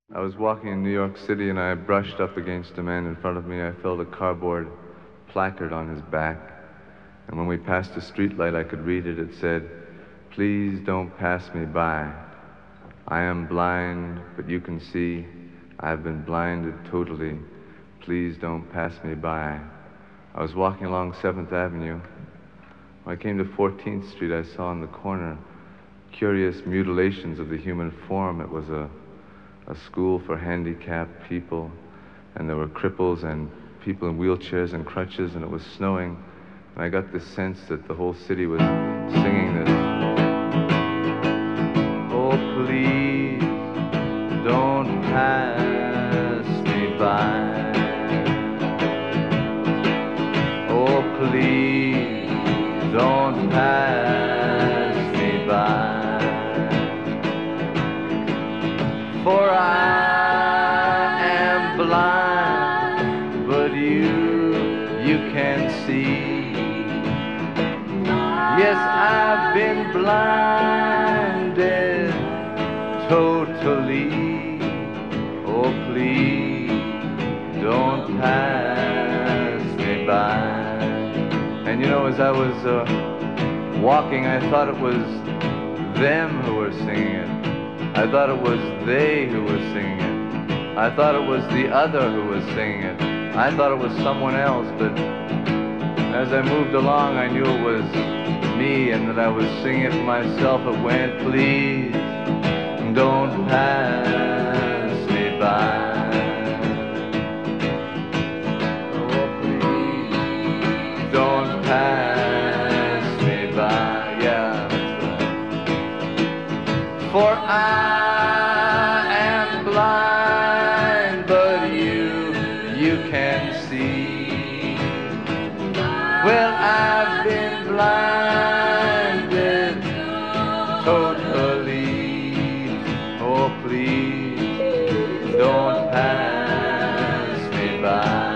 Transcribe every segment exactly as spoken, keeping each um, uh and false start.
I was walking in New York City and I brushed up against a man in front of me. I felt a cardboard placard on his back. And when we passed a streetlight, I could read it. It said, "Please don't pass me by. I am blind, but you can see. I have been blinded totally. Please don't pass me by." I was walking along seventh Avenue. When I came to fourteenth Street, I saw in the corner curious mutilations of the human form. It was a, a school for handicapped people, and there were cripples and people in wheelchairs and crutches, and it was snowing. And I got this sense that the whole city was singing this. Oh, please don't pass me by. Oh, please don't pass me by. For I am blind, but you, you can see. Yes, I've been blinded totally. Oh, please don't pass me by. And you know, as I was uh, walking, I thought it was them who were singing it. I thought it was they who were singing it. I thought it was the other who was singing it. I thought it was someone else, but as I moved along, I knew it was me and that I was singing it for myself. It went, "Please don't pass me by. Oh, please don't pass me by." Yeah, that's right. For I am blind, but you, you can see. Well, I've been blinded totally. Oh, please don't pass me by.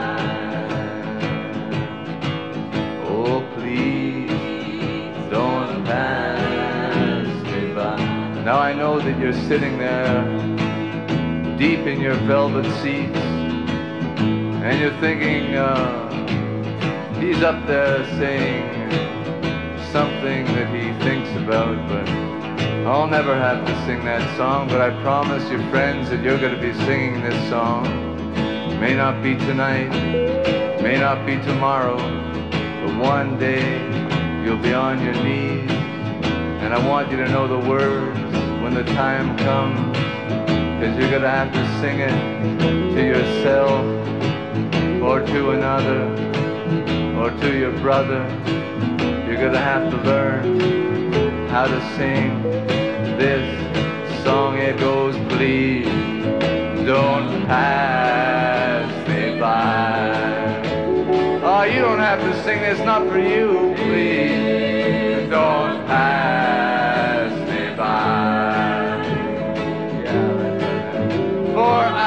Oh, please don't pass me by. Now I know that you're sitting there deep in your velvet seats, and you're thinking, uh, he's up there saying something that he thinks about, but I'll never have to sing that song. But I promise you, friends, that you're going to be singing this song. May not be tonight, may not be tomorrow, but one day you'll be on your knees, and I want you to know the words when the time comes, because you're going to have to sing it to yourself or to another or to your brother. You're gonna have to learn how to sing this song. It goes, "Please don't pass me by." Oh, you don't have to sing this, not for you. Please don't pass me by. Yeah, that's right. For I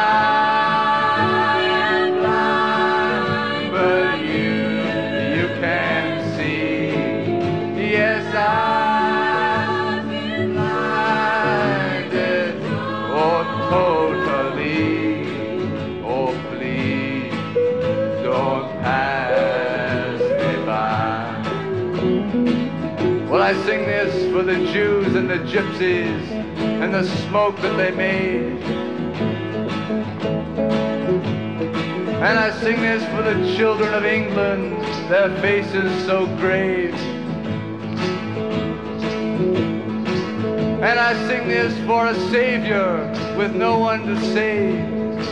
I sing this for the Jews and the gypsies and the smoke that they made. And I sing this for the children of England, their faces so grave. And I sing this for a savior with no one to save.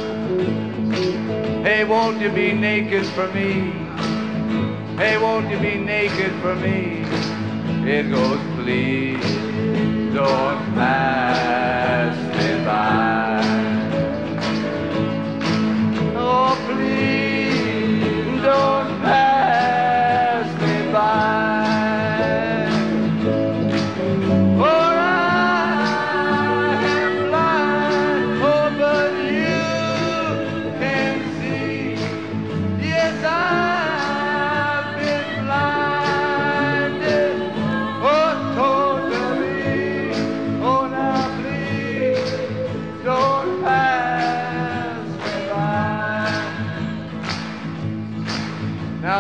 Hey, won't you be naked for me? Hey, won't you be naked for me? It goes, "Please don't pass me by. Oh, please don't pass me by. For I am blind, oh, but you can see. Yes, I've been blinded. Oh, totally. Oh, now please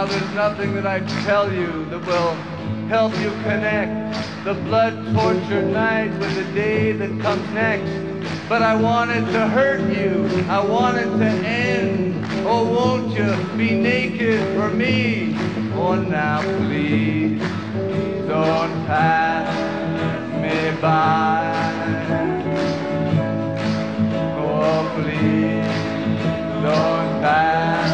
Now there's nothing that I can tell you that will help you connect the blood-tortured night with the day that comes next. But I want it to hurt you, I want it to end. Oh, won't you be naked for me? Oh, now please, don't pass me by. Oh, please, don't pass.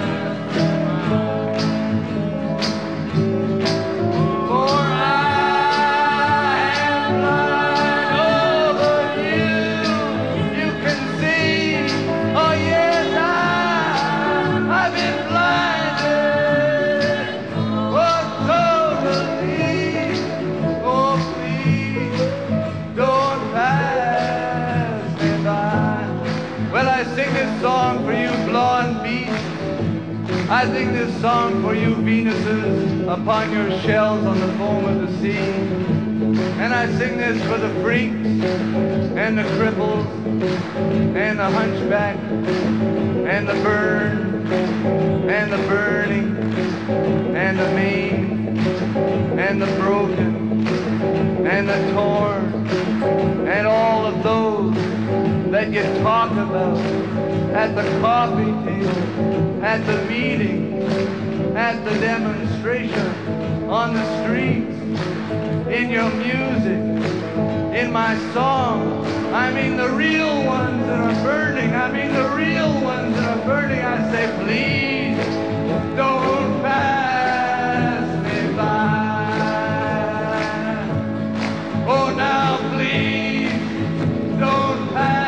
Song for you blonde beasts. I sing this song for you Venuses upon your shells on the foam of the sea. And I sing this for the freaks and the cripples and the hunchback and the burn and the burning and the maimed and the broken and the torn and all of those that you talk about at the coffee table, at the meeting, at the demonstration, on the streets, in your music, in my songs. I mean the real ones that are burning. I mean the real ones that are burning. I say, please, don't pass me by. Oh, now please, don't pass.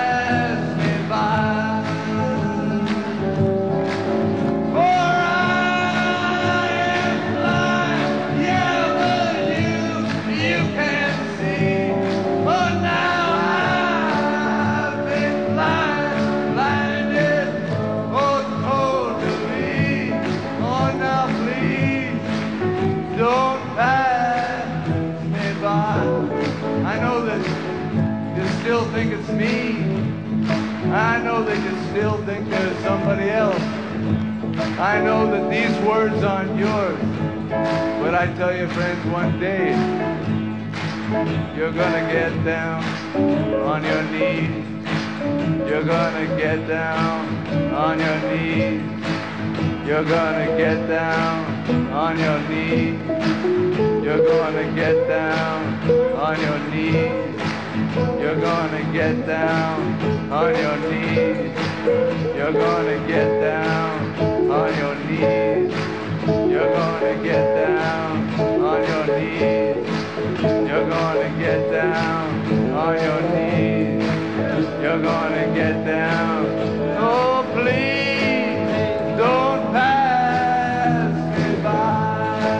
Still think it's me. I know that you still think there's somebody else. I know that these words aren't yours. But I tell you, friends, one day you're gonna get down on your knees. You're gonna get down on your knees. You're gonna get down on your knees. You're gonna get down on your knees. You're gonna get down on your knees. You're gonna get down on your knees. You're gonna get down on your knees. You're gonna get down on your knees. You're gonna get down. Oh, please, don't pass me by.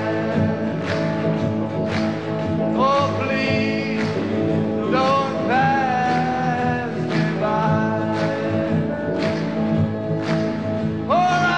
Oh, please, don't pass me by. For I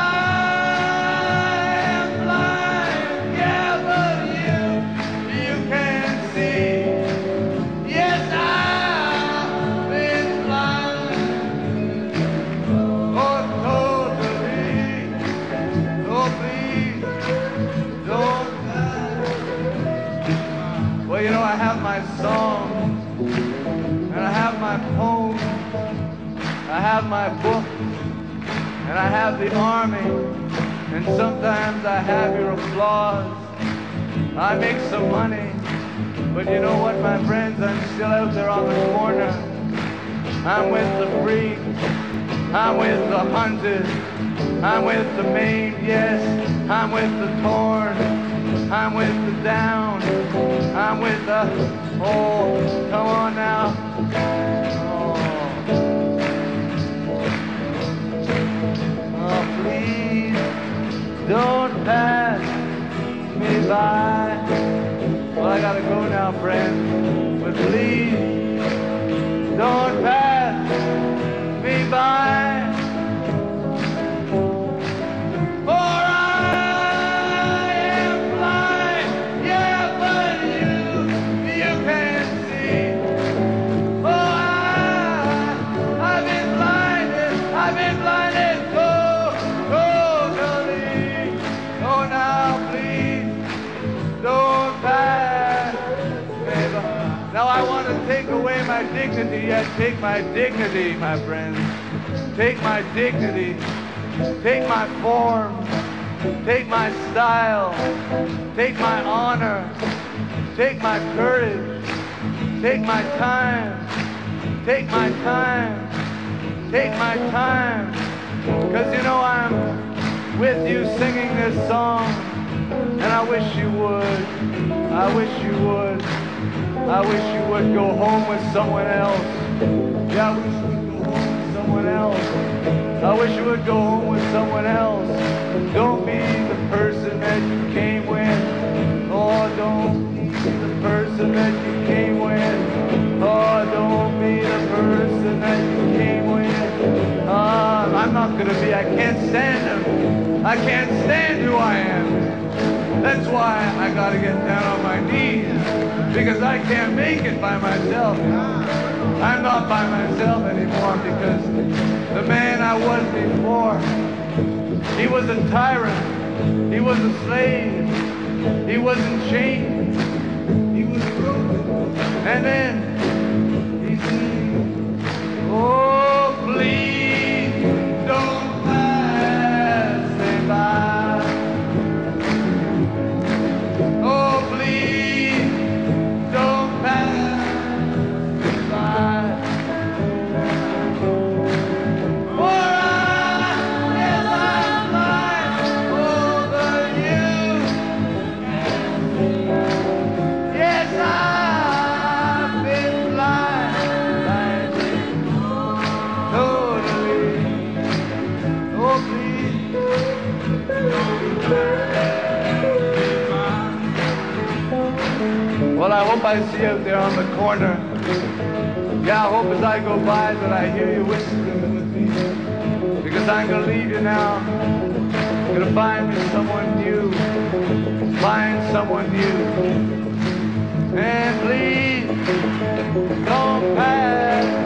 am blind, yeah, but you, you can see. Yes, I've been blind. Oh, totally. Oh, please, don't pass. Well, you know, I have my song. And I have my poems, I have my books, and I have the army, and sometimes I have your applause. I make some money, but you know what, my friends, I'm still out there on the corner. I'm with the freaks, I'm with the hunted, I'm with the maimed, yes, I'm with the torn, I'm with the down, I'm with the, oh, come on now. Oh, oh please, don't pass me by. Well, I gotta go now, friends, but please, don't pass me by. Oh, my dignity yet. Take my dignity, my friends. Take my dignity. Take my form. Take my style. Take my honor. Take my courage. Take my time. Take my time. Take my time. Because you know I'm with you singing this song. And I wish you would. I wish you would. I wish you would go home with someone else. Yeah, I wish you would go home with someone else. I wish you would go home with someone else. Don't be the person that you came with. Oh, don't be the person that you came with. Oh, don't be the person that you came with. Uh, I'm not gonna be, I can't stand him. I can't stand who I am. That's why I gotta get down on my knees, because I can't make it by myself. I'm not by myself anymore, because the man I was before, he was a tyrant, he was a slave, he was in chains, he was broken, and then he's leaving. Oh, please don't pass me by. Oh, please don't pass me by. For I guess I'm blind over you. Yes, I've been blind, blinded, totally. Oh, please don't pass. Well, I hope I see you out there on the corner. Yeah, I hope as I go by that I hear you whispering with me. Because I'm gonna leave you now. I'm gonna find me someone new. Find someone new. And please don't pass